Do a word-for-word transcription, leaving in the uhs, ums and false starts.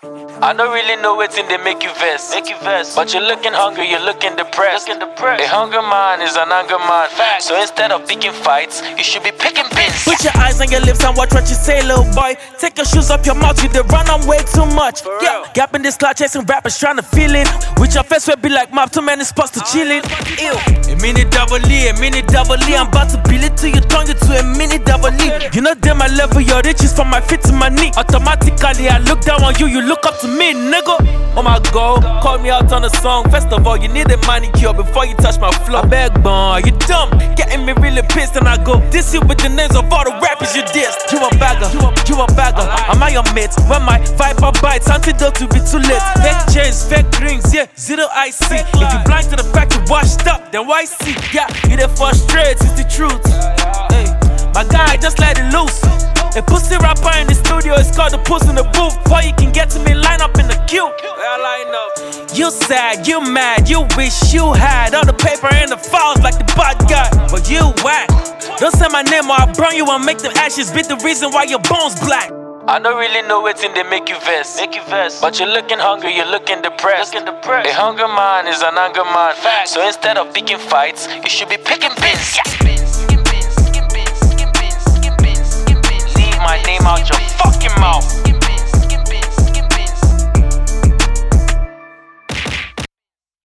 I don't really know what's in they make you vex, make you vex. But you're looking hungry, you're looking depressed. Looking depressed. A hunger man is an anger man. Fact. So instead of picking fights, you should be picking pins. Put your eyes on your lips and watch what you say, little boy. Take your shoes off your mouth, you dey run on way too much. For yeah, gap in this cloud chasing rappers trying to feel it. With your face will be like map, too many spots to chill it. Ew. A mini double E, a mini double E. I'm about to peel it to your tongue into a mini double E. You know them my level, your riches from my feet to my knee. Automatically I look down on you, you look up to me, nigga. Oh my god, call me out on the song. First of all, you need a manicure before you touch my flow. I beg, boy, you dumb, getting me really pissed. And I go, this you with the names of all the rappers you dissed. You a bagger, you a, you a bagger. Am I your mate? When my viper bites, antidote to be too late. Fake chains, fake rings, yeah, zero I C. If you blind to the fact you washed up, then why see? Yeah, you dey frustrate, it's the truth. Hey, my guy, just let it loose. A pussy rapper in the studio is called the Puss in the Booth. Before you can get to me, line up in the queue. Well, line up. You sad, you mad, you wish you had all the paper and the files like the bad guy. But you whack. Don't say my name or I'll burn you and make the ashes be the reason why your bones black. I don't really know what's in they make you vex, make you vex. But you're looking hungry, you're looking depressed. Looking depressed. A hunger man is an anger man. Fact. So instead of picking fights, you should be picking pins. Yeah.